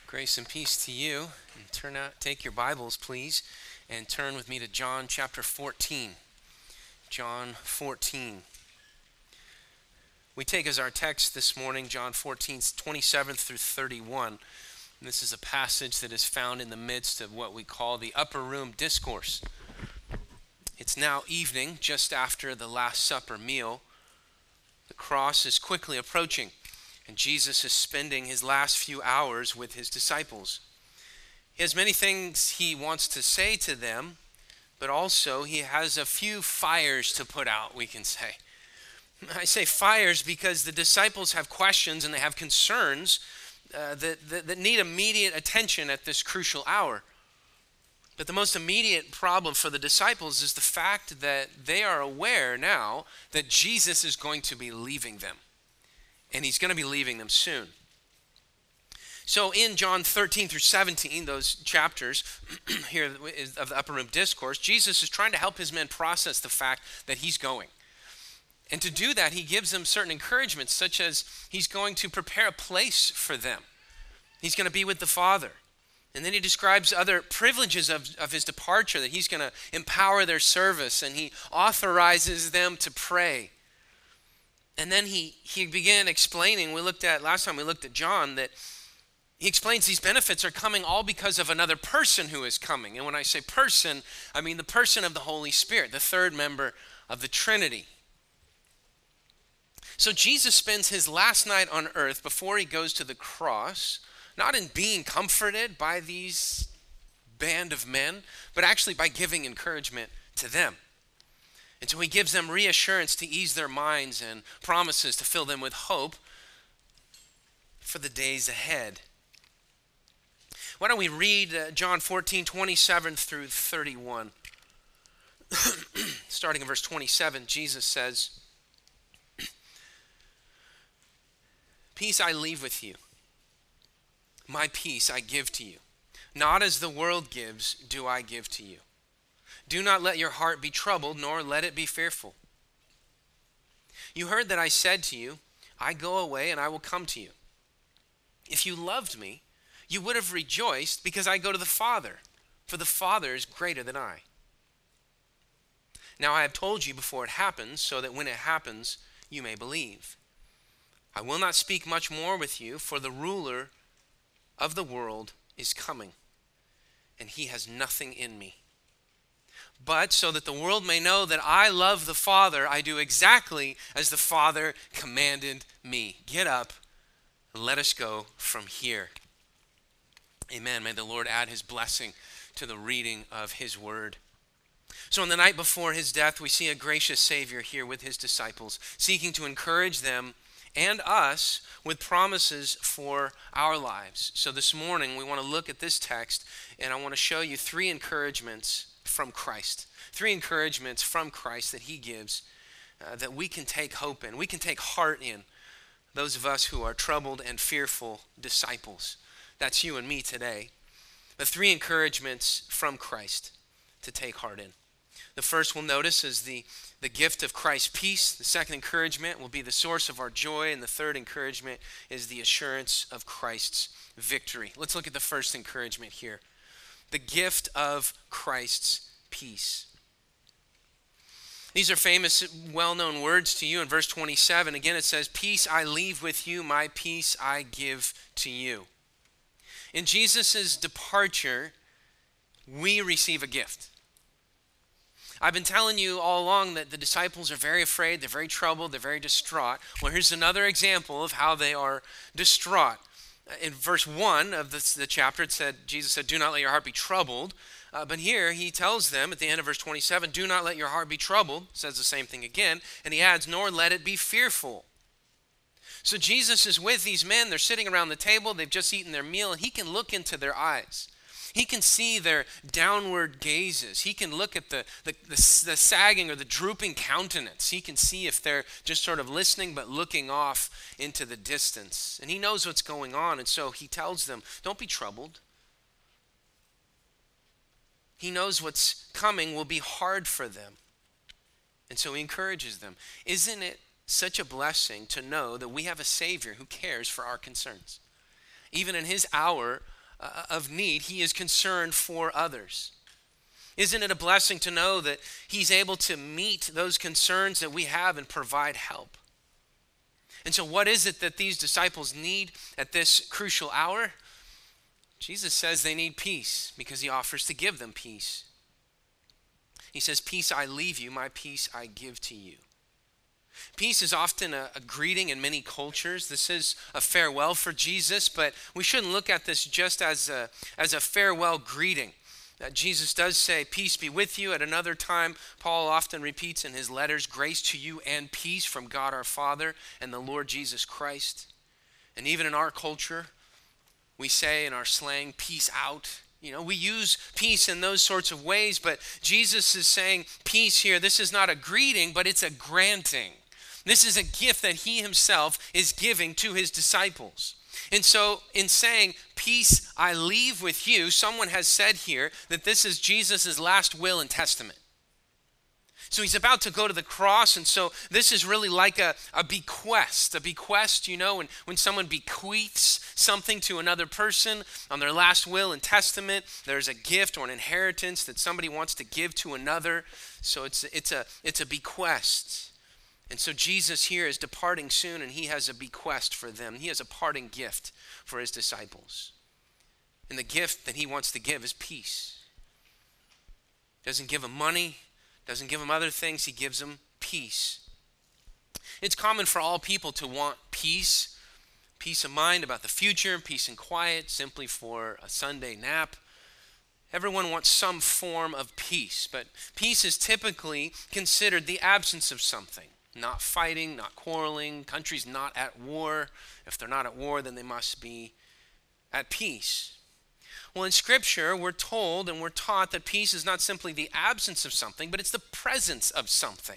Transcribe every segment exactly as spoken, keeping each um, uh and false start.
Grace and peace to you. And turn out, take your Bibles, please, and turn with me to John chapter fourteen. John fourteen. We take as our text this morning John fourteen, twenty-seven through thirty-one. And this is a passage that is found in the midst of what we call the upper room discourse. It's now evening, just after the Last Supper meal. The cross is quickly approaching, and Jesus is spending his last few hours with his disciples. He has many things he wants to say to them, but also he has a few fires to put out, we can say. I say fires because the disciples have questions and they have concerns uh, that, that, that need immediate attention at this crucial hour. But the most immediate problem for the disciples is the fact that they are aware now that Jesus is going to be leaving them. And he's going to be leaving them soon. So in John thirteen through seventeen, those chapters here of the Upper Room Discourse, Jesus is trying to help his men process the fact that he's going. And to do that, he gives them certain encouragements, such as he's going to prepare a place for them. He's going to be with the Father. And then he describes other privileges of, of his departure, that he's going to empower their service, and he authorizes them to pray. And then he, he began explaining, we looked at, last time we looked at John, that he explains these benefits are coming all because of another person who is coming. And when I say person, I mean the person of the Holy Spirit, the third member of the Trinity. So Jesus spends his last night on earth before he goes to the cross, not in being comforted by these band of men, but actually by giving encouragement to them. And so he gives them reassurance to ease their minds and promises to fill them with hope for the days ahead. Why don't we read uh, John fourteen, twenty-seven through thirty-one. Starting in verse twenty-seven, Jesus says, "Peace I leave with you. My peace I give to you. Not as the world gives, do I give to you. Do not let your heart be troubled, nor let it be fearful. You heard that I said to you, I go away and I will come to you. If you loved me, you would have rejoiced because I go to the Father, for the Father is greater than I. Now I have told you before it happens, so that when it happens, you may believe. I will not speak much more with you, for the ruler of the world is coming, and he has nothing in me. But so that the world may know that I love the Father, I do exactly as the Father commanded me. Get up and let us go from here." Amen. May the Lord add his blessing to the reading of his word. So on the night before his death, we see a gracious Savior here with his disciples, seeking to encourage them and us with promises for our lives. So this morning, we want to look at this text, and I want to show you three encouragements from Christ. Three encouragements from Christ that he gives uh, that we can take hope in. We can take heart in, those of us who are troubled and fearful disciples. That's you and me today. The three encouragements from Christ to take heart in. The first we'll notice is the, the gift of Christ's peace. The second encouragement will be the source of our joy. And the third encouragement is the assurance of Christ's victory. Let's look at the first encouragement here. The gift of Christ's peace. These are famous, well-known words to you in verse twenty-seven. Again, it says, "Peace I leave with you, my peace I give to you." In Jesus' departure, we receive a gift. I've been telling you all along that the disciples are very afraid, they're very troubled, they're very distraught. Well, here's another example of how they are distraught. In verse one of this, the chapter, it said, Jesus said, "Do not let your heart be troubled." Uh, but here he tells them at the end of verse twenty-seven, "Do not let your heart be troubled," says the same thing again, and he adds, "Nor let it be fearful." So Jesus is with these men, they're sitting around the table, they've just eaten their meal, and he can look into their eyes. He can see their downward gazes. He can look at the, the, the, the sagging or the drooping countenance. He can see if they're just sort of listening but looking off into the distance. And he knows what's going on, and so he tells them, don't be troubled. He knows what's coming will be hard for them. And so he encourages them. Isn't it such a blessing to know that we have a Savior who cares for our concerns? Even in his hour uh, of need. He is concerned for others. Isn't it a blessing to know that he's able to meet those concerns that we have and provide help? And so what is it that these disciples need at this crucial hour? Jesus says they need peace because he offers to give them peace. He says, "Peace I leave you, my peace I give to you." Peace is often a, a greeting in many cultures. This is a farewell for Jesus, but we shouldn't look at this just as a, as a farewell greeting. Uh, Jesus does say, "Peace be with you." At another time, Paul often repeats in his letters, "Grace to you and peace from God our Father and the Lord Jesus Christ." And even in our culture, we say in our slang, "Peace out." You know, we use peace in those sorts of ways, but Jesus is saying peace here. This is not a greeting, but it's a granting. This is a gift that he himself is giving to his disciples. And so in saying, "Peace I leave with you," someone has said here that this is Jesus' last will and testament. So he's about to go to the cross, and so this is really like a, a bequest. A bequest, you know, when, when someone bequeaths something to another person on their last will and testament, there's a gift or an inheritance that somebody wants to give to another. So it's, it's, a, it's a bequest. And so Jesus here is departing soon, and he has a bequest for them. He has a parting gift for his disciples. And the gift that he wants to give is peace. Doesn't give them money, doesn't give them other things, he gives them peace. It's common for all people to want peace, peace of mind about the future, peace and quiet, simply for a Sunday nap. Everyone wants some form of peace, but peace is typically considered the absence of something. Not fighting, not quarreling, countries not at war. If they're not at war, then they must be at peace. Well, in Scripture, we're told and we're taught that peace is not simply the absence of something, but it's the presence of something.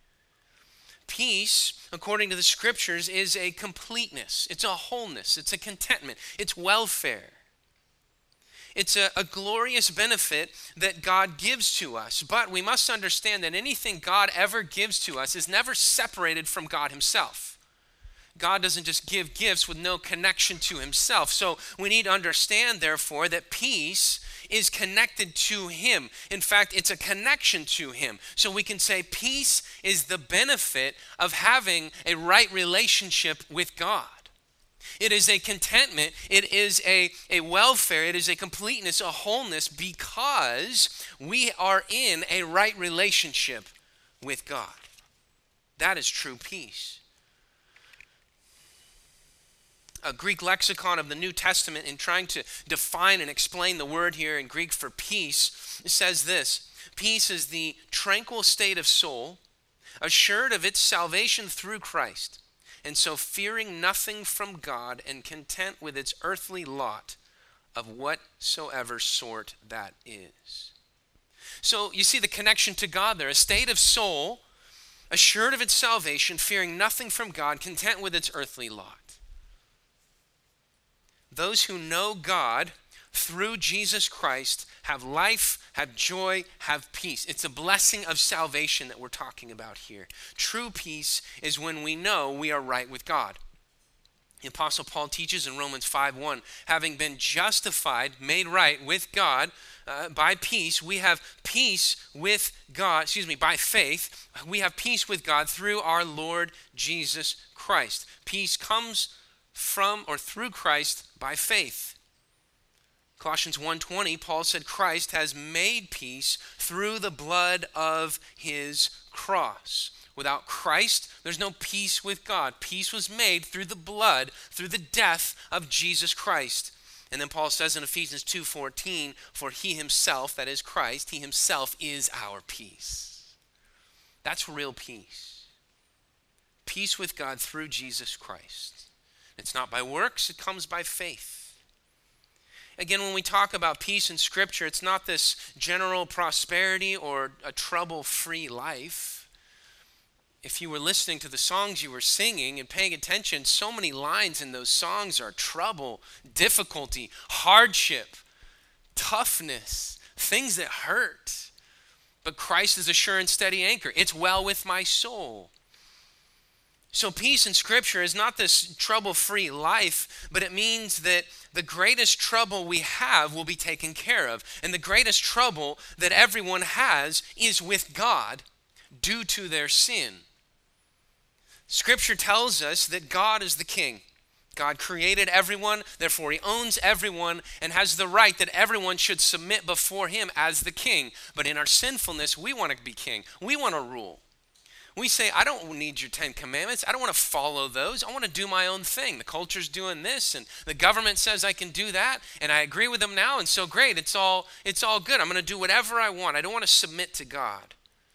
Peace, according to the Scriptures, is a completeness. It's a wholeness. It's a contentment. It's welfare. It's a, a glorious benefit that God gives to us. But we must understand that anything God ever gives to us is never separated from God himself. God doesn't just give gifts with no connection to himself. So we need to understand, therefore, that peace is connected to him. In fact, it's a connection to him. So we can say peace is the benefit of having a right relationship with God. It is a contentment, it is a, a welfare, it is a completeness, a wholeness, because we are in a right relationship with God. That is true peace. A Greek lexicon of the New Testament, in trying to define and explain the word here in Greek for peace, says this: peace is the tranquil state of soul, assured of its salvation through Christ, and so fearing nothing from God and content with its earthly lot of whatsoever sort that is. So you see the connection to God there, a state of soul, assured of its salvation, fearing nothing from God, content with its earthly lot. Those who know God through Jesus Christ have life, have joy, have peace. It's a blessing of salvation that we're talking about here. True peace is when we know we are right with God. The Apostle Paul teaches in Romans five one, having been justified, made right with God uh, by peace, we have peace with God, excuse me, by faith, we have peace with God through our Lord Jesus Christ. Peace comes from or through Christ by faith. Colossians one twenty, Paul said Christ has made peace through the blood of his cross. Without Christ, there's no peace with God. Peace was made through the blood, through the death of Jesus Christ. And then Paul says in Ephesians two fourteen, for he himself, that is Christ, he himself is our peace. That's real peace. Peace with God through Jesus Christ. It's not by works, it comes by faith. Again, when we talk about peace in Scripture, it's not this general prosperity or a trouble-free life. If you were listening to the songs you were singing and paying attention, so many lines in those songs are trouble, difficulty, hardship, toughness, things that hurt. But Christ is a sure and steady anchor. It's well with my soul. So peace in Scripture is not this trouble-free life, but it means that the greatest trouble we have will be taken care of. And the greatest trouble that everyone has is with God due to their sin. Scripture tells us that God is the king. God created everyone, therefore he owns everyone and has the right that everyone should submit before him as the king. But in our sinfulness, we want to be king. We want to rule. We say, I don't need your Ten Commandments. I don't want to follow those. I want to do my own thing. The culture's doing this, and the government says I can do that, and I agree with them now, and so great. It's all, it's all good. I'm going to do whatever I want. I don't want to submit to God.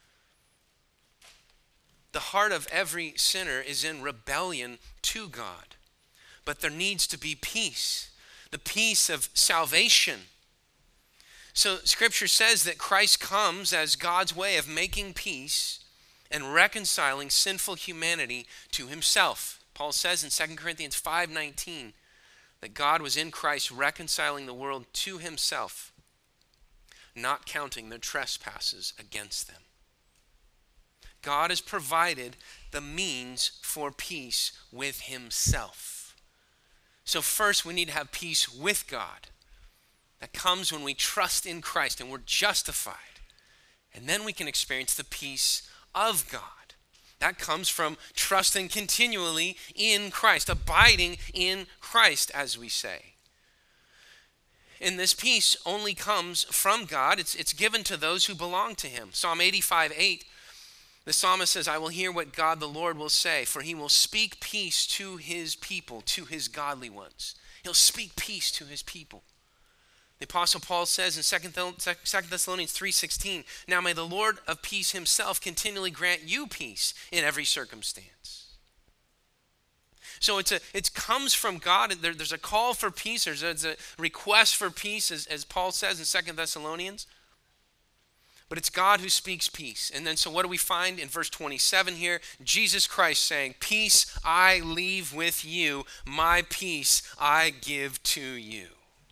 The heart of every sinner is in rebellion to God. But there needs to be peace, the peace of salvation. So Scripture says that Christ comes as God's way of making peace and reconciling sinful humanity to himself. Paul says in Second Corinthians five nineteen that God was in Christ reconciling the world to himself, not counting their trespasses against them. God has provided the means for peace with himself. So first we need to have peace with God. That comes when we trust in Christ and we're justified. And then we can experience the peace of God. That comes from trusting continually in Christ, abiding in Christ, as we say. And this peace only comes from God. It's, it's given to those who belong to him. Psalm eighty-five eight, the psalmist says, I will hear what God the Lord will say, for he will speak peace to his people, to his godly ones. He'll speak peace to his people. The Apostle Paul says in Second Thessalonians three sixteen, now may the Lord of peace himself continually grant you peace in every circumstance. So it's a, it comes from God. There, there's a call for peace. There's a, there's a request for peace, as, as Paul says in Second Thessalonians. But it's God who speaks peace. And then so what do we find in verse twenty-seven here? Jesus Christ saying, peace I leave with you, my peace I give to you.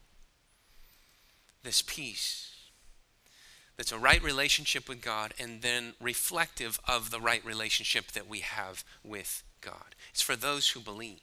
This peace that's a right relationship with God and then reflective of the right relationship that we have with God. It's for those who believe.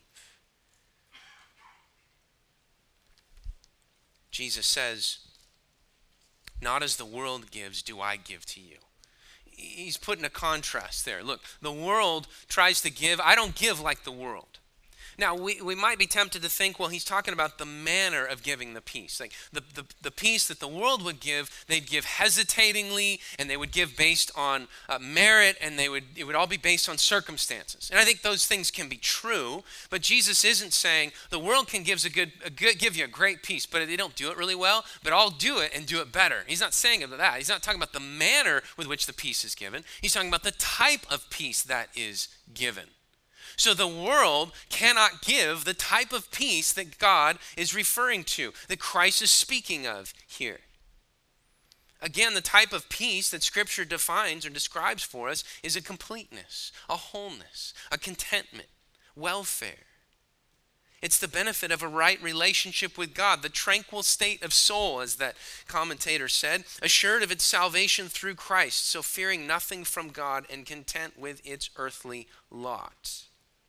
Jesus says, not as the world gives do I give to you. He's putting a contrast there. Look, the world tries to give. I don't give like the world. Now, we, we might be tempted to think, well, he's talking about the manner of giving the peace. Like the, the, the peace that the world would give, they'd give hesitatingly, and they would give based on uh, merit, and they would it would all be based on circumstances. And I think those things can be true, but Jesus isn't saying the world can gives a good, a good give you a great peace, but they don't do it really well, but I'll do it and do it better. He's not saying about that. He's not talking about the manner with which the peace is given. He's talking about the type of peace that is given. So the world cannot give the type of peace that God is referring to, that Christ is speaking of here. Again, the type of peace that Scripture defines or describes for us is a completeness, a wholeness, a contentment, welfare. It's the benefit of a right relationship with God, the tranquil state of soul, as that commentator said, assured of its salvation through Christ, so fearing nothing from God and content with its earthly lot.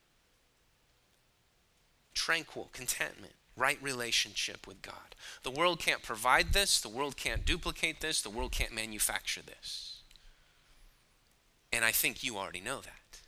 Tranquil, contentment, right relationship with God. The world can't provide this. The world can't duplicate this. The world can't manufacture this. And I think you already know that.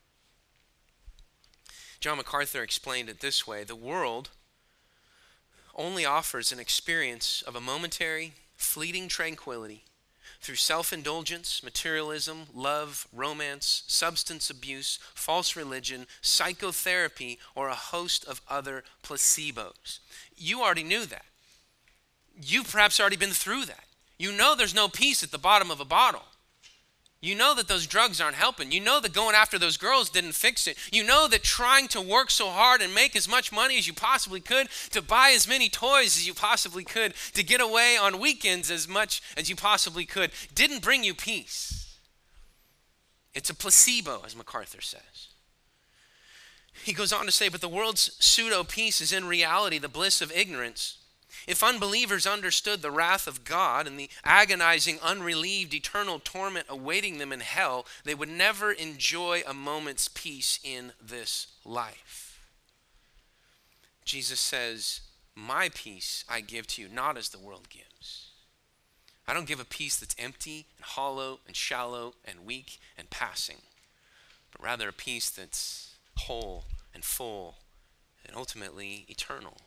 John MacArthur explained it this way. The world only offers an experience of a momentary, fleeting tranquility through self-indulgence, materialism, love, romance, substance abuse, false religion, psychotherapy, or a host of other placebos. You already knew that. You've perhaps already been through that. You know there's no peace at the bottom of a bottle. You know that those drugs aren't helping. You know that going after those girls didn't fix it. You know that trying to work so hard and make as much money as you possibly could, to buy as many toys as you possibly could, to get away on weekends as much as you possibly could, didn't bring you peace. It's a placebo, as MacArthur says. He goes on to say, but the world's pseudo-peace is in reality the bliss of ignorance, If unbelievers understood the wrath of God and the agonizing, unrelieved, eternal torment awaiting them in hell, they would never enjoy a moment's peace in this life. Jesus says, my peace I give to you, not as the world gives. I don't give a peace that's empty and hollow and shallow and weak and passing, but rather a peace that's whole and full and ultimately eternal.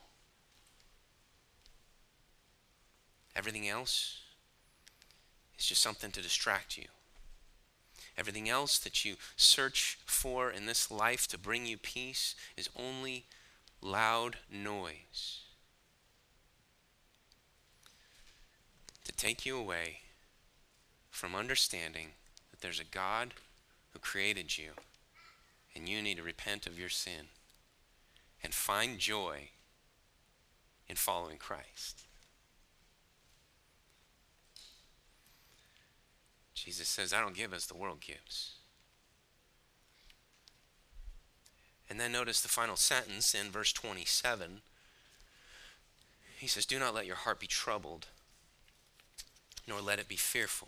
Everything else is just something to distract you. Everything else that you search for in this life to bring you peace is only loud noise to take you away from understanding that there's a God who created you and you need to repent of your sin and find joy in following Christ. Jesus says, I don't give as the world gives. And then notice the final sentence in verse twenty-seven. He says, do not let your heart be troubled, nor let it be fearful.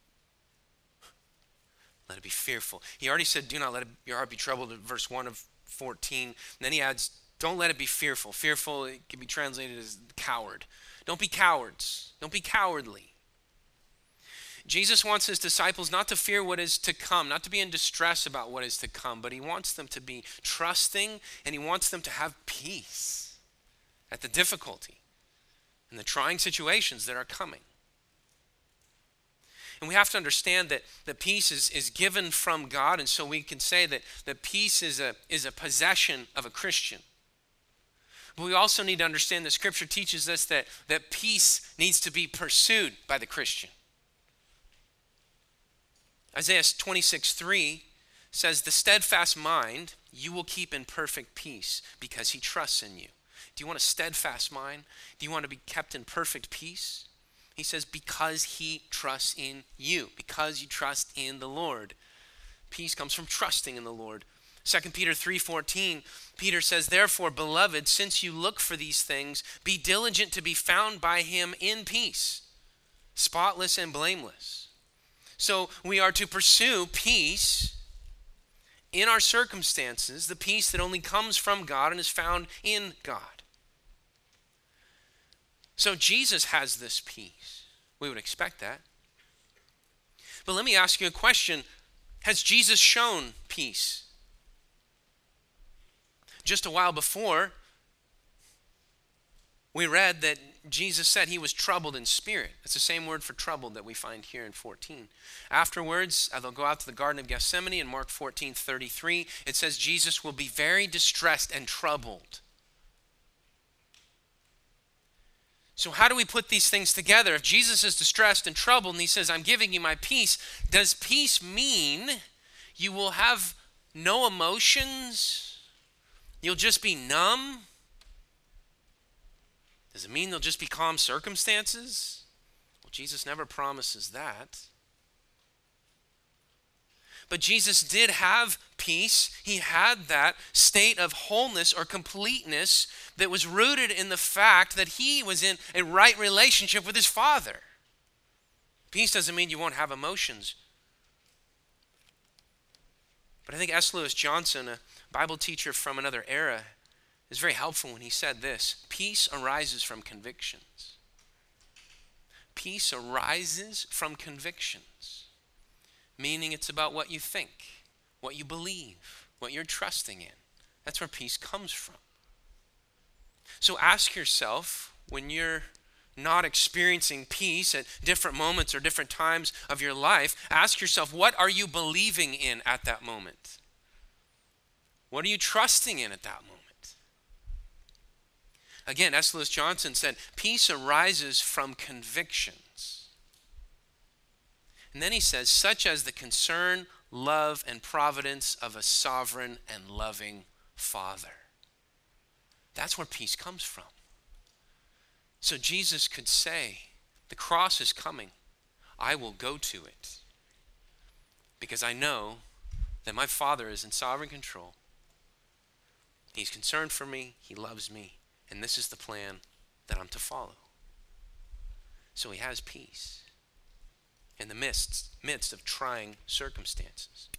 Let it be fearful. He already said, do not let it, your heart be troubled in verse one of fourteen. And then he adds, don't let it be fearful. Fearful, it can be translated as coward. Don't be cowards. Don't be cowardly. Jesus wants his disciples not to fear what is to come, not to be in distress about what is to come, but he wants them to be trusting and he wants them to have peace at the difficulty and the trying situations that are coming. And we have to understand that the peace is, is given from God, and so we can say that the peace is a, is a possession of a Christian. But we also need to understand that Scripture teaches us that, that peace needs to be pursued by the Christian. Isaiah twenty-six three says, the steadfast mind you will keep in perfect peace because he trusts in you. Do you want a steadfast mind? Do you want to be kept in perfect peace? He says, because he trusts in you, because you trust in the Lord. Peace comes from trusting in the Lord. Second Peter three fourteen, Peter says, therefore, beloved, since you look for these things, be diligent to be found by him in peace, spotless and blameless. So we are to pursue peace in our circumstances, the peace that only comes from God and is found in God. So Jesus has this peace. We would expect that. But let me ask you a question. Has Jesus shown peace? Just a while before, we read that Jesus said he was troubled in spirit. It's the same word for troubled that we find here in fourteen. Afterwards, they'll go out to the Garden of Gethsemane in Mark fourteen thirty-three. It says Jesus will be very distressed and troubled. So how do we put these things together? If Jesus is distressed and troubled and he says, I'm giving you my peace, does peace mean you will have no emotions? You'll just be numb? Does it mean there'll just be calm circumstances? Well, Jesus never promises that. But Jesus did have peace. He had that state of wholeness or completeness that was rooted in the fact that he was in a right relationship with his Father. Peace doesn't mean you won't have emotions. But I think S. Lewis Johnson, a Bible teacher from another era, is very helpful when he said this: peace arises from convictions. Peace arises from convictions, meaning it's about what you think, what you believe, what you're trusting in. That's where peace comes from. So ask yourself, when you're not experiencing peace at different moments or different times of your life, ask yourself, what are you believing in at that moment? What are you trusting in at that moment? Again, S. Lewis Johnson said, peace arises from convictions. And then he says, such as the concern, love, and providence of a sovereign and loving Father. That's where peace comes from. So Jesus could say, the cross is coming. I will go to it. Because I know that my Father is in sovereign control. He's concerned for me. He loves me. And this is the plan that I'm to follow. follow. So he has peace in the midst, midst of trying circumstances.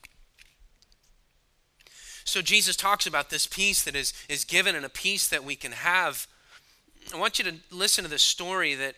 So Jesus talks about this peace that is, is given and a peace that we can have. I want you to listen to this story that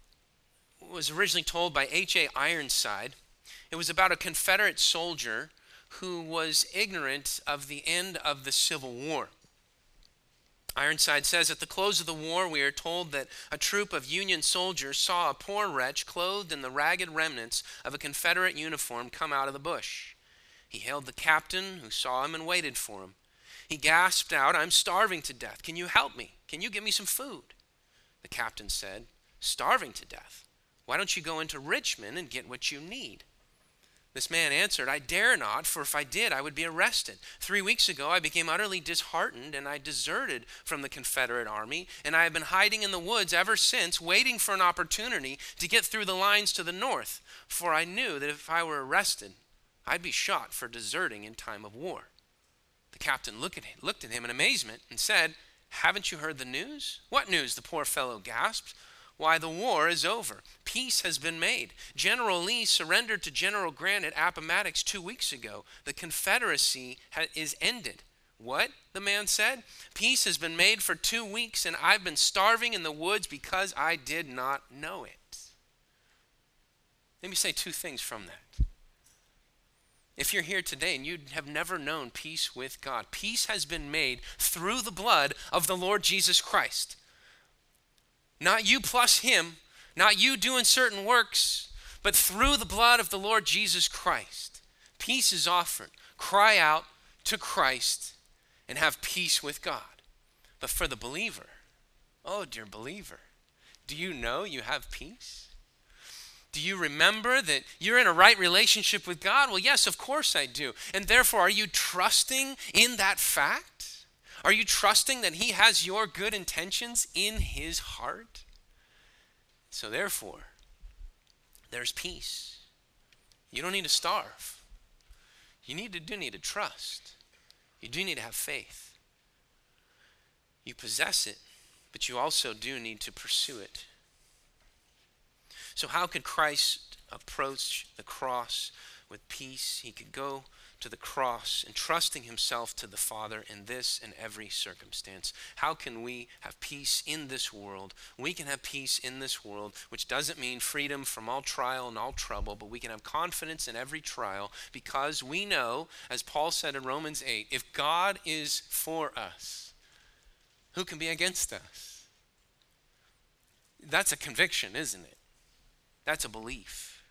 was originally told by H A Ironside. It was about a Confederate soldier who was ignorant of the end of the Civil War. Ironside says, at the close of the war, we are told that a troop of Union soldiers saw a poor wretch clothed in the ragged remnants of a Confederate uniform come out of the bush. He hailed the captain, who saw him and waited for him. He gasped out, I'm starving to death. Can you help me? Can you give me some food? The captain said, starving to death? Why don't you go into Richmond and get what you need? This man answered, I dare not, for if I did, I would be arrested. Three weeks ago, I became utterly disheartened, and I deserted from the Confederate Army, and I have been hiding in the woods ever since, waiting for an opportunity to get through the lines to the north, for I knew that if I were arrested, I'd be shot for deserting in time of war. The captain looked at him, looked at him in amazement and said, haven't you heard the news? What news? The poor fellow gasped. Why, the war is over. Peace has been made. General Lee surrendered to General Grant at Appomattox two weeks ago. The Confederacy ha- is ended. What? The man said. Peace has been made for two weeks, and I've been starving in the woods because I did not know it. Let me say two things from that. If you're here today and you have never known peace with God, peace has been made through the blood of the Lord Jesus Christ. Not you plus him, not you doing certain works, but through the blood of the Lord Jesus Christ. Peace is offered. Cry out to Christ and have peace with God. But for the believer, oh dear believer, do you know you have peace? Do you remember that you're in a right relationship with God? Well, yes, of course I do. And therefore, are you trusting in that fact? Are you trusting that he has your good intentions in his heart? So therefore, there's peace. You don't need to starve. You need to do need to trust. You do need to have faith. You possess it, but you also do need to pursue it. So how could Christ approach the cross with peace? He could go to the cross, entrusting himself to the Father in this and every circumstance. How can we have peace in this world? We can have peace in this world, which doesn't mean freedom from all trial and all trouble, but we can have confidence in every trial because we know, as Paul said in Romans eight, if God is for us, who can be against us? That's a conviction, isn't it? That's a belief.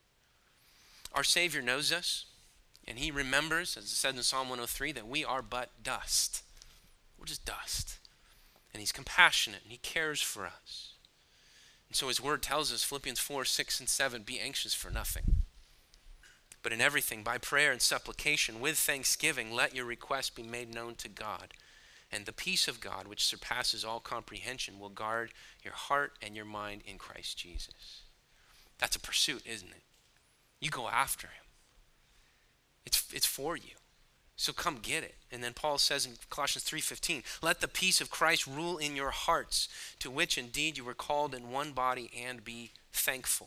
Our Savior knows us. And he remembers, as it said in Psalm one oh three, that we are but dust. We're just dust. And he's compassionate and he cares for us. And so his word tells us, Philippians four, six, and seven, be anxious for nothing. But in everything, by prayer and supplication, with thanksgiving, let your requests be made known to God. And the peace of God, which surpasses all comprehension, will guard your heart and your mind in Christ Jesus. That's a pursuit, isn't it? You go after him. It's it's for you. So come get it. And then Paul says in Colossians three fifteen, let the peace of Christ rule in your hearts, to which indeed you were called in one body, and be thankful.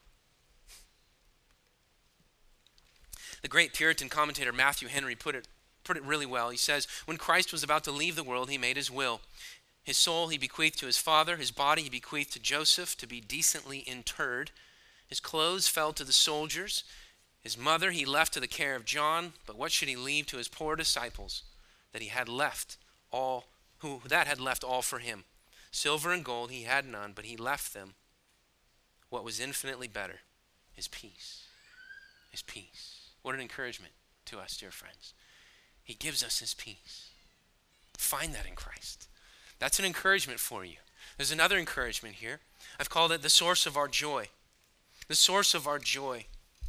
The great Puritan commentator Matthew Henry put it put it really well. He says, when Christ was about to leave the world, he made his will. His soul he bequeathed to his father, his body he bequeathed to Joseph to be decently interred. His clothes fell to the soldiers. His mother he left to the care of John, but what should he leave to his poor disciples? That he had left all, who that had left all for him. Silver and gold he had none, but he left them what was infinitely better, his peace. His peace. What an encouragement to us, dear friends. He gives us his peace. Find that in Christ. That's an encouragement for you. There's another encouragement here. I've called it the source of our joy. The source of our joy.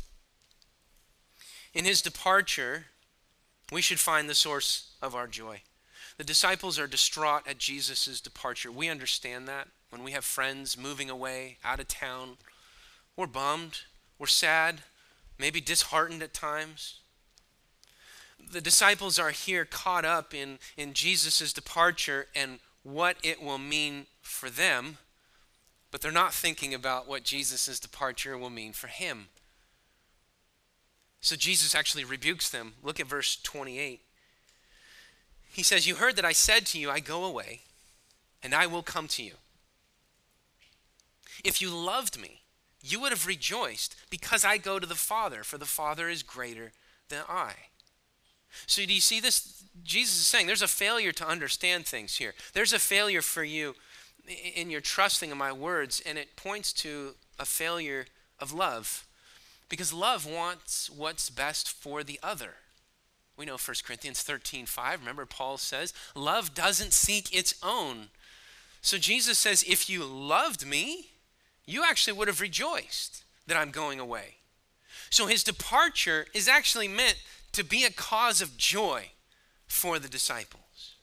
In his departure, we should find the source of our joy. The disciples are distraught at Jesus' departure. We understand that. When we have friends moving away, out of town, we're bummed, we're sad, maybe disheartened at times. The disciples are here caught up in, in Jesus' departure and what it will mean for them, but they're not thinking about what Jesus' departure will mean for him. So Jesus actually rebukes them. Look at verse twenty-eight. He says, you heard that I said to you, I go away, and I will come to you. If you loved me, you would have rejoiced because I go to the Father, for the Father is greater than I. So do you see this? Jesus is saying there's a failure to understand things here. There's a failure for you in your trusting in my words, and it points to a failure of love, because love wants what's best for the other. We know First Corinthians thirteen five. Remember, Paul says, love doesn't seek its own. So Jesus says, if you loved me, you actually would have rejoiced that I'm going away. So his departure is actually meant to be a cause of joy for the disciples.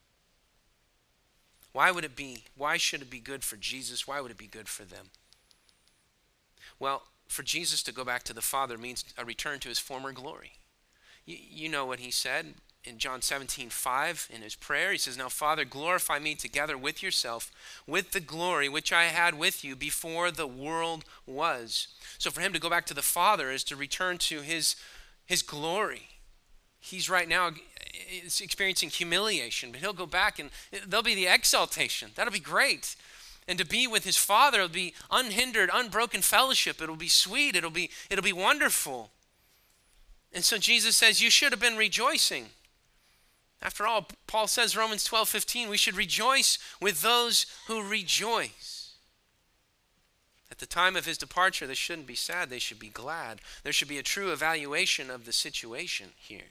Why would it be? Why should it be good for Jesus? Why would it be good for them? Well, for Jesus to go back to the Father means a return to his former glory. You, you know what he said in John seventeen five in his prayer. He says, now Father, glorify me together with yourself, with the glory which I had with you before the world was. So for him to go back to the Father is to return to his, his glory. He's right now experiencing humiliation, but he'll go back and there'll be the exaltation. That'll be great. And to be with his Father, it'll be unhindered, unbroken fellowship. It'll be sweet. It'll be, it'll be wonderful. And so Jesus says, you should have been rejoicing. After all, Paul says, Romans twelve fifteen, we should rejoice with those who rejoice. At the time of his departure, they shouldn't be sad. They should be glad. There should be a true evaluation of the situation here.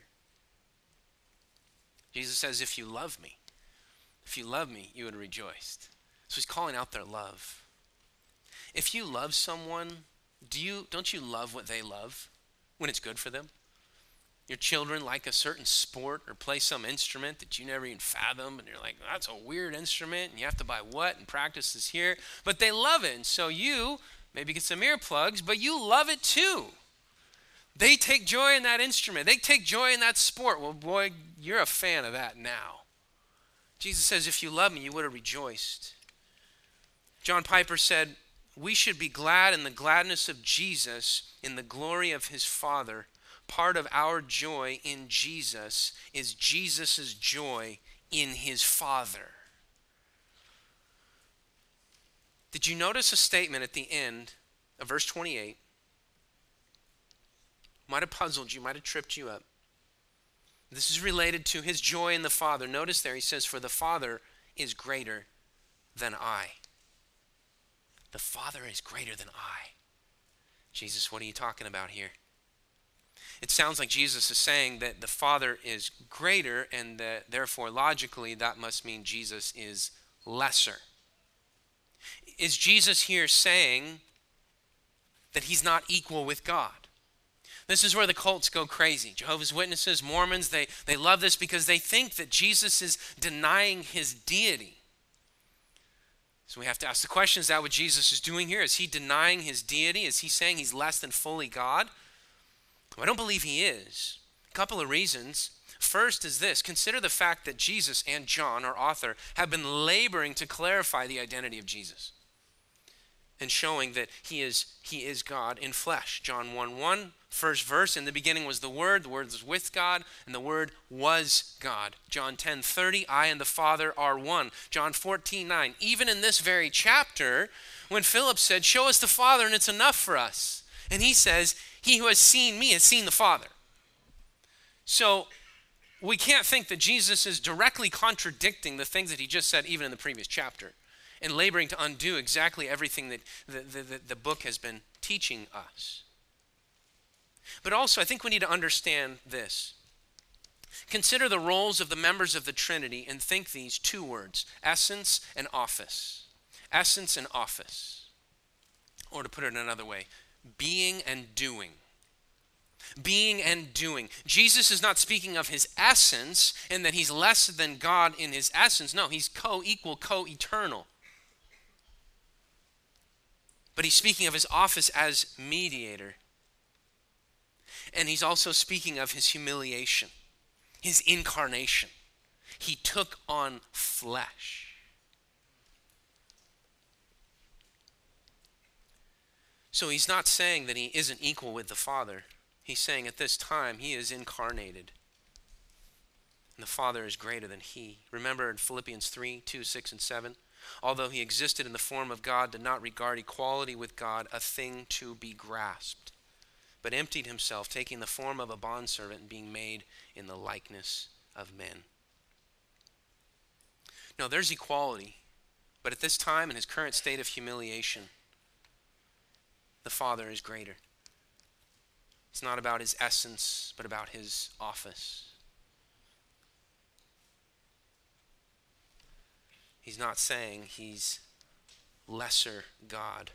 Jesus says, if you love me, if you love me, you would have rejoiced. So he's calling out their love. If you love someone, do you, don't you love what they love when it's good for them? Your children like a certain sport or play some instrument that you never even fathom, and you're like, that's a weird instrument, and you have to buy what, and practice is here. But they love it, and so you maybe get some earplugs, but you love it too. They take joy in that instrument. They take joy in that sport. Well, boy, you're a fan of that now. Jesus says, if you love me, you would have rejoiced. John Piper said, we should be glad in the gladness of Jesus, in the glory of his Father. Part of our joy in Jesus is Jesus' joy in his Father. Did you notice a statement at the end of verse twenty-eight? Might have puzzled you, might have tripped you up. This is related to his joy in the Father. Notice there he says, for the Father is greater than I. The Father is greater than I. Jesus, what are you talking about here? It sounds like Jesus is saying that the Father is greater, and that therefore logically that must mean Jesus is lesser. Is Jesus here saying that he's not equal with God? This is where the cults go crazy. Jehovah's Witnesses, Mormons, they, they love this because they think that Jesus is denying his deity. So we have to ask the question, is that what Jesus is doing here? Is he denying his deity? Is he saying he's less than fully God? I don't believe he is. A couple of reasons. First is this. Consider the fact that Jesus and John, our author, have been laboring to clarify the identity of Jesus and showing that he is, he is God in flesh. John one one, first verse, in the beginning was the Word, the Word was with God, and the Word was God. John ten thirty, I and the Father are one. John fourteen nine, even in this very chapter, when Philip said, show us the Father and it's enough for us. And he says, he who has seen me has seen the Father. So we can't think that Jesus is directly contradicting the things that he just said even in the previous chapter and laboring to undo exactly everything that the, the, the, the book has been teaching us. But also I think we need to understand this. Consider the roles of the members of the Trinity and think these two words, essence and office. Essence and office. Or to put it another way, being and doing. Being and doing. Jesus is not speaking of his essence and that he's less than God in his essence. No, he's co-equal, co-eternal. But he's speaking of his office as mediator. And he's also speaking of his humiliation, his incarnation. He took on flesh. So he's not saying that he isn't equal with the Father. He's saying at this time he is incarnated. And the Father is greater than he. Remember in Philippians three, two, six, and seven? Although he existed in the form of God, did not regard equality with God a thing to be grasped, but emptied himself, taking the form of a bondservant and being made in the likeness of men. No, there's equality, but at this time, in his current state of humiliation, the Father is greater. It's not about his essence, but about his office. He's not saying he's lesser God.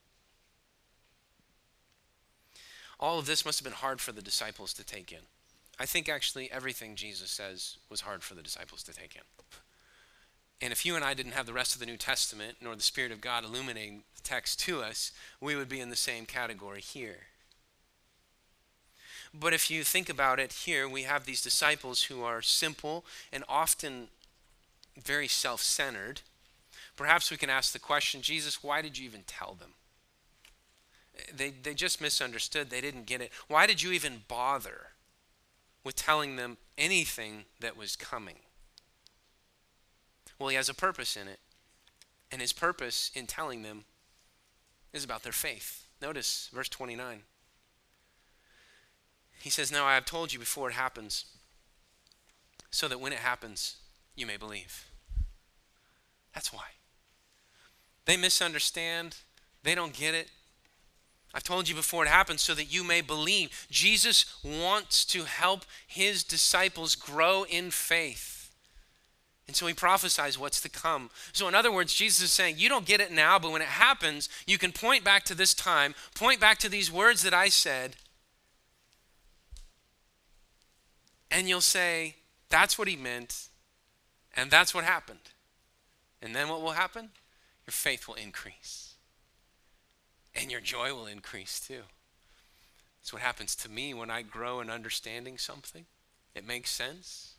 All of this must have been hard for the disciples to take in. I think actually everything Jesus says was hard for the disciples to take in. And if you and I didn't have the rest of the New Testament, nor the Spirit of God illuminating the text to us, we would be in the same category here. But if you think about it here, we have these disciples who are simple and often very self-centered. Perhaps we can ask the question, Jesus, why did you even tell them? They, they just misunderstood. They didn't get it. Why did you even bother with telling them anything that was coming? Well, he has a purpose in it. And his purpose in telling them is about their faith. Notice verse twenty-nine. He says, now I have told you before it happens, so that when it happens, you may believe. That's why. They misunderstand. They don't get it. I've told you before it happens so that you may believe. Jesus wants to help his disciples grow in faith. And so he prophesies what's to come. So in other words, Jesus is saying, you don't get it now, but when it happens, you can point back to this time, point back to these words that I said, and you'll say, that's what he meant, and that's what happened. And then what will happen? Your faith will increase. And your joy will increase too. That's what happens to me when I grow in understanding something. It makes sense.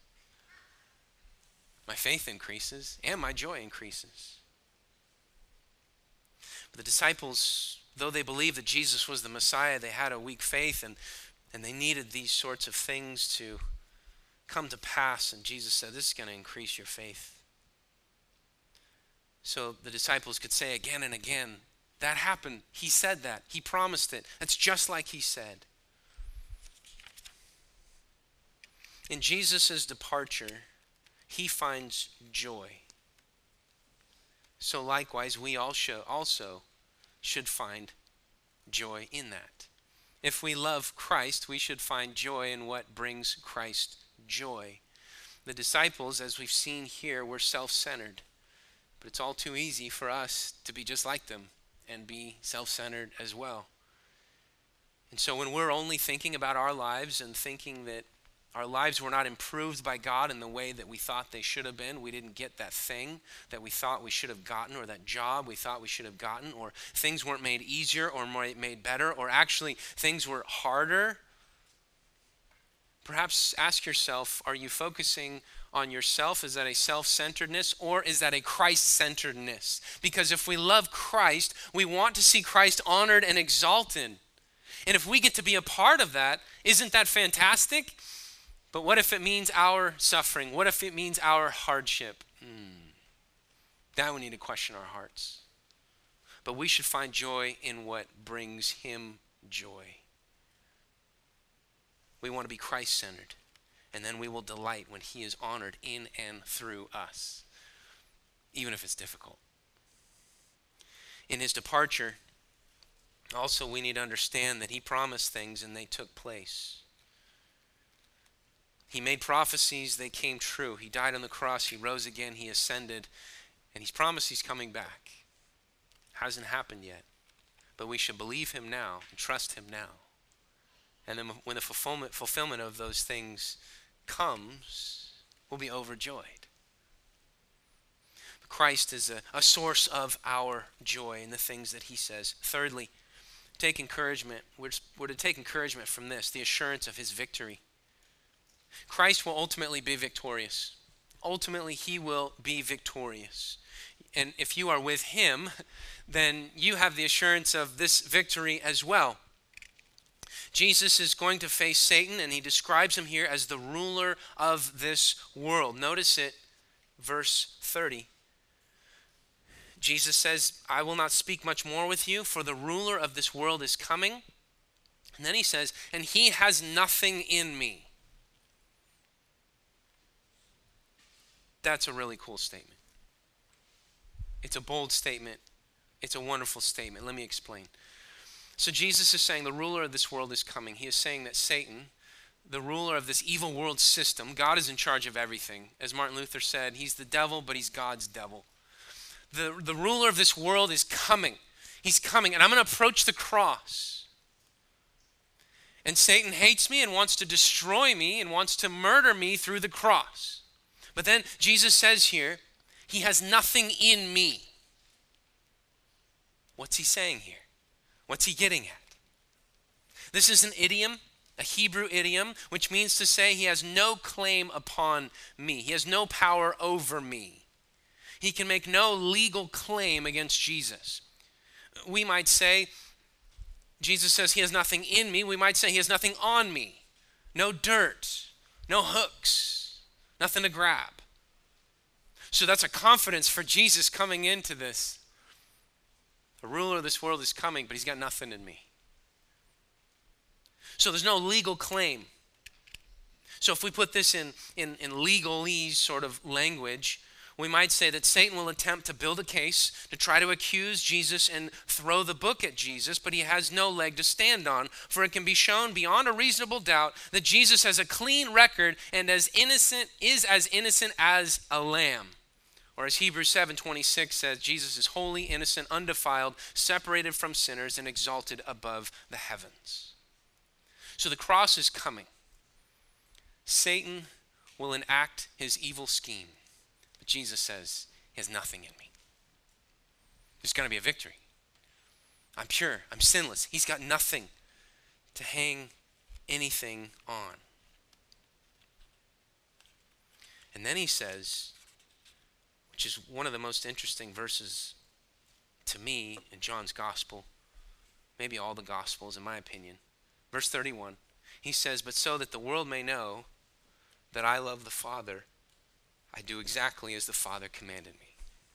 My faith increases and my joy increases. But the disciples, though they believed that Jesus was the Messiah, they had a weak faith and, and they needed these sorts of things to come to pass. And Jesus said, this is going to increase your faith. So the disciples could say again and again, that happened. He said that. He promised it. That's just like he said. In Jesus' departure, he finds joy. So likewise, we also also should find joy in that. If we love Christ, we should find joy in what brings Christ joy. The disciples, as we've seen here, were self-centered. But it's all too easy for us to be just like them and be self-centered as well. And so when we're only thinking about our lives and thinking that our lives were not improved by God in the way that we thought they should have been, we didn't get that thing that we thought we should have gotten, or that job we thought we should have gotten, or things weren't made easier or made better, or actually things were harder, perhaps ask yourself, are you focusing on yourself? Is that a self-centeredness, or is that a Christ-centeredness? Because if we love Christ, we want to see Christ honored and exalted. And if we get to be a part of that, isn't that fantastic? But what if it means our suffering? What if it means our hardship? Hmm. That we need to question our hearts. But we should find joy in what brings him joy. We want to be Christ-centered. And then we will delight when he is honored in and through us, even if it's difficult. In his departure, also we need to understand that he promised things and they took place. He made prophecies, they came true. He died on the cross, he rose again, he ascended, and he's promised he's coming back. Hasn't happened yet, but we should believe him now and trust him now. And then when the fulfillment, fulfillment of those things comes, we'll be overjoyed. Christ is a, a source of our joy in the things that he says. Thirdly, take encouragement. We're, we're to take encouragement from this, the assurance of his victory. Christ will ultimately be victorious. Ultimately, he will be victorious. And if you are with him, then you have the assurance of this victory as well. Jesus is going to face Satan, and he describes him here as the ruler of this world. Notice it, verse thirty. Jesus says, I will not speak much more with you, for the ruler of this world is coming. And then he says, and he has nothing in me. That's a really cool statement. It's a bold statement. It's a wonderful statement. Let me explain. So Jesus is saying the ruler of this world is coming. He is saying that Satan, the ruler of this evil world system, God is in charge of everything. As Martin Luther said, he's the devil, but he's God's devil. The, the ruler of this world is coming. He's coming, and I'm going to approach the cross. And Satan hates me and wants to destroy me and wants to murder me through the cross. But then Jesus says here, he has nothing in me. What's he saying here? What's he getting at? This is an idiom, a Hebrew idiom, which means to say he has no claim upon me. He has no power over me. He can make no legal claim against Jesus. We might say, Jesus says he has nothing in me. We might say he has nothing on me. No dirt, no hooks, nothing to grab. So that's a confidence for Jesus coming into this. The ruler of this world is coming, but he's got nothing in me. So there's no legal claim. So if we put this in, in, in legalese sort of language, we might say that Satan will attempt to build a case to try to accuse Jesus and throw the book at Jesus, but he has no leg to stand on, for it can be shown beyond a reasonable doubt that Jesus has a clean record and as innocent is as innocent as a lamb. Or as Hebrews seven twenty-six says, Jesus is holy, innocent, undefiled, separated from sinners, and exalted above the heavens. So the cross is coming. Satan will enact his evil scheme. But Jesus says, he has nothing in me. There's going to be a victory. I'm pure. I'm sinless. He's got nothing to hang anything on. And then he says, which is one of the most interesting verses to me in John's gospel, maybe all the gospels in my opinion. Verse thirty-one, he says, but so that the world may know that I love the Father, I do exactly as the Father commanded me.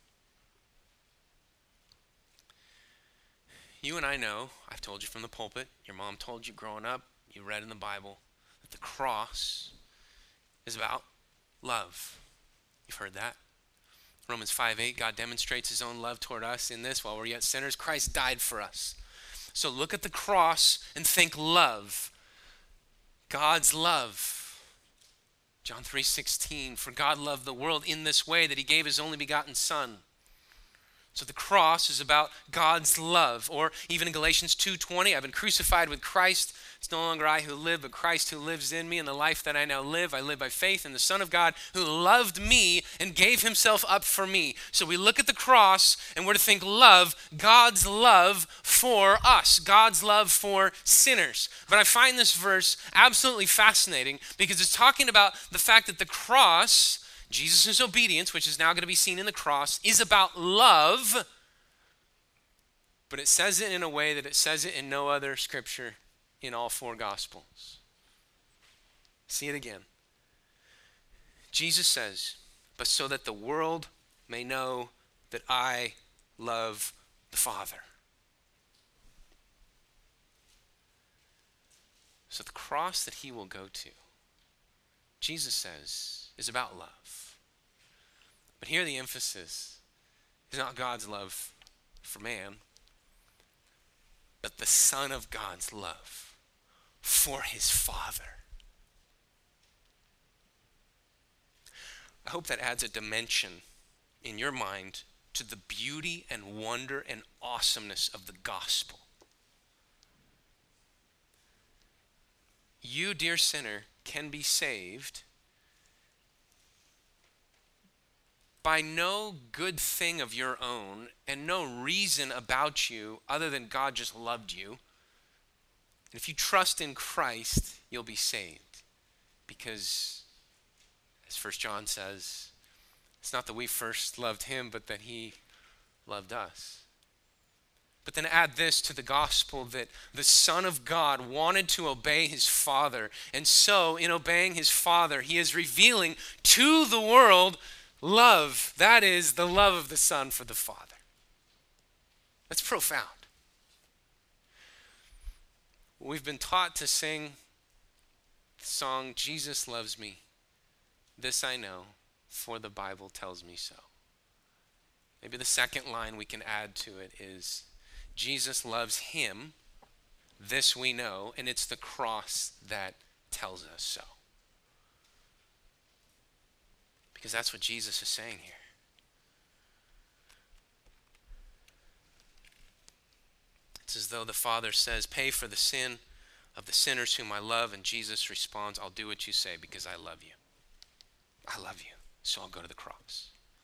You and I know, I've told you from the pulpit, your mom told you growing up, you read in the Bible, that the cross is about love. You've heard that. Romans five eight, God demonstrates his own love toward us in this: while we're yet sinners, Christ died for us. So look at the cross and think love. God's love. John three sixteen, for God loved the world in this way, that he gave his only begotten Son. So the cross is about God's love. Or even in Galatians two twenty, I've been crucified with Christ. It's no longer I who live, but Christ who lives in me. And the life that I now live, I live by faith in the Son of God who loved me and gave himself up for me. So we look at the cross and we're to think love, God's love for us, God's love for sinners. But I find this verse absolutely fascinating because it's talking about the fact that the cross, Jesus' obedience, which is now going to be seen in the cross, is about love, but it says it in a way that it says it in no other scripture in all four gospels. See it again. Jesus says, but so that the world may know that I love the Father. So the cross that he will go to, Jesus says, is about love. But here the emphasis is not God's love for man, but the Son of God's love for his Father. I hope that adds a dimension in your mind to the beauty and wonder and awesomeness of the gospel. You, dear sinner, can be saved by no good thing of your own and no reason about you other than God just loved you. And if you trust in Christ, you'll be saved. Because, as First John says, it's not that we first loved him, but that he loved us. But then add this to the gospel, that the Son of God wanted to obey his Father. And so, in obeying his Father, he is revealing to the world love. That is the love of the Son for the Father. That's profound. We've been taught to sing the song, Jesus loves me. This I know, for the Bible tells me so. Maybe the second line we can add to it is, Jesus loves him, this we know, and it's the cross that tells us so. Because that's what Jesus is saying here. It's as though the Father says, pay for the sin of the sinners whom I love, and Jesus responds, I'll do what you say because I love you. I love you, so I'll go to the cross.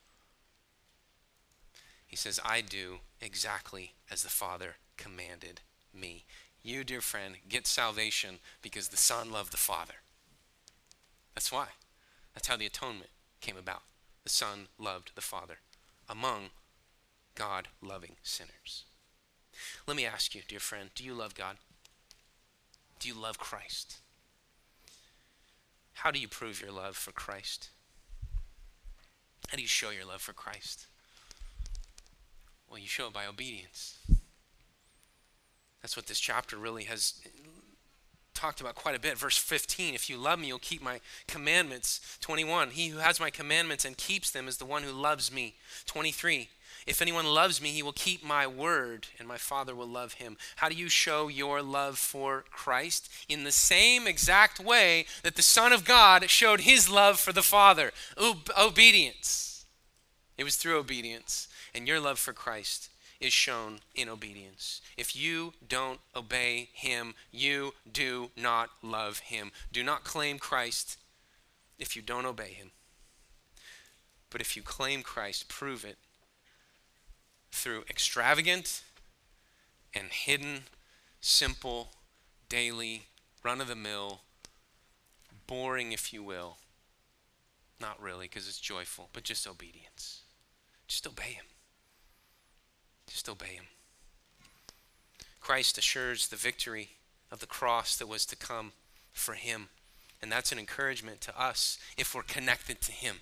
He says, I do exactly as the Father commanded me. You, dear friend, get salvation because the Son loved the Father. That's why. That's how the atonement came about. The Son loved the Father among God-loving sinners. Let me ask you, dear friend, do you love God? Do you love Christ? How do you prove your love for Christ? How do you show your love for Christ? Well, you show it by obedience. That's what this chapter really has talked about quite a bit. Verse fifteen, if you love me, you'll keep my commandments. twenty-one, he who has my commandments and keeps them is the one who loves me. twenty-three, if anyone loves me, he will keep my word, and my Father will love him. How do you show your love for Christ? In the same exact way that the Son of God showed his love for the Father. Ob- obedience. It was through obedience. And your love for Christ is shown in obedience. If you don't obey him, you do not love him. Do not claim Christ if you don't obey him. But if you claim Christ, prove it through extravagant and hidden, simple, daily, run-of-the-mill, boring, if you will. Not really, because it's joyful, but just obedience. Just obey him. Just obey him. Christ assures the victory of the cross that was to come for him. And that's an encouragement to us if we're connected to him.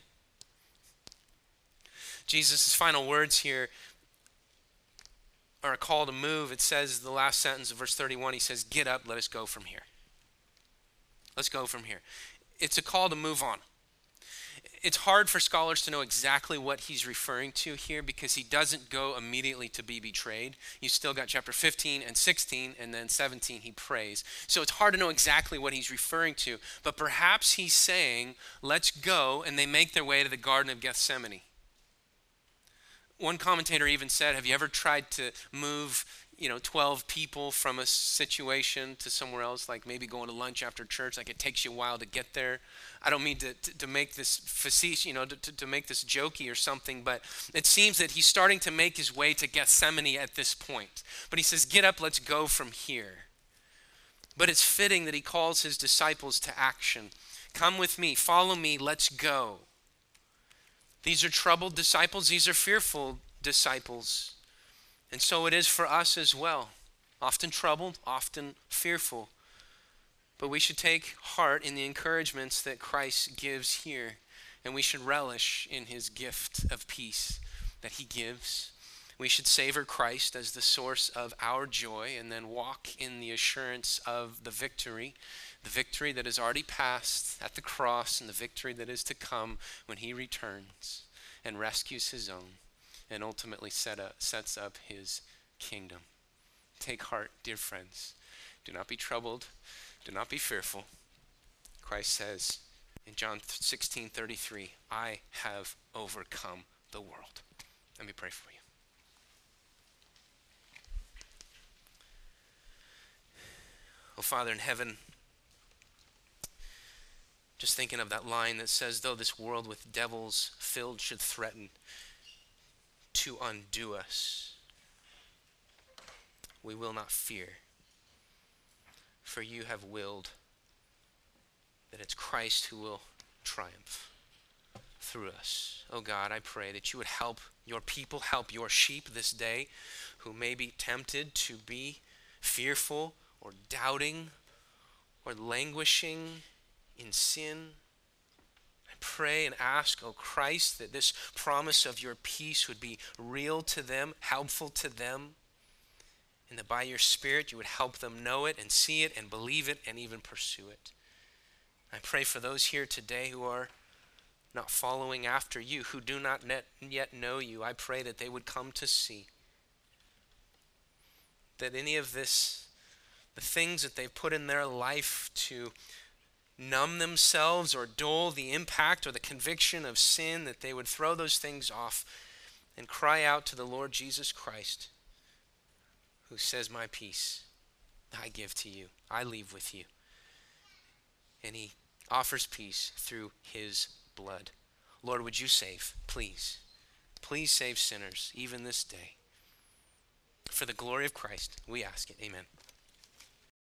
Jesus' final words here are a call to move. It says, the last sentence of verse thirty-one, he says, get up, let us go from here. Let's go from here. It's a call to move on. It's hard for scholars to know exactly what he's referring to here because he doesn't go immediately to be betrayed. You still got chapter fifteen and sixteen, and then seventeen he prays. So it's hard to know exactly what he's referring to, but perhaps he's saying, let's go, and they make their way to the Garden of Gethsemane. One commentator even said, have you ever tried to move, you know, twelve people from a situation to somewhere else, like maybe going to lunch after church, like it takes you a while to get there? I don't mean to, to, to make this facetious, you know, to, to make this jokey or something, but it seems that he's starting to make his way to Gethsemane at this point. But he says, get up, let's go from here. But it's fitting that he calls his disciples to action. Come with me, follow me, let's go. These are troubled disciples, these are fearful disciples. And so it is for us as well. Often troubled, often fearful. But we should take heart in the encouragements that Christ gives here. And we should relish in his gift of peace that he gives. We should savor Christ as the source of our joy and then walk in the assurance of the victory. The victory that is already passed at the cross and the victory that is to come when he returns and rescues his own and ultimately set up, sets up his kingdom. Take heart, dear friends. Do not be troubled. Do not be fearful. Christ says in John sixteen thirty-three, I have overcome the world. Let me pray for you. Oh, Father in heaven, just thinking of that line that says, though this world with devils filled should threaten to undo us, we will not fear. For you have willed that it's Christ who will triumph. through us. Oh God, I pray that you would help your people, help your sheep this day who may be tempted to be fearful or doubting or languishing in sin. I pray and ask, oh Christ, that this promise of your peace would be real to them, helpful to them, and that by your Spirit you would help them know it and see it and believe it and even pursue it. I pray for those here today who are not following after you, who do not yet know you. I pray that they would come to see that any of this, the things that they've put in their life to numb themselves or dull the impact or the conviction of sin, that they would throw those things off and cry out to the Lord Jesus Christ, who says, my peace I give to you, I leave with you. And he offers peace through his blood. Lord, would you save, please. Please save sinners, even this day. For the glory of Christ, we ask it. Amen.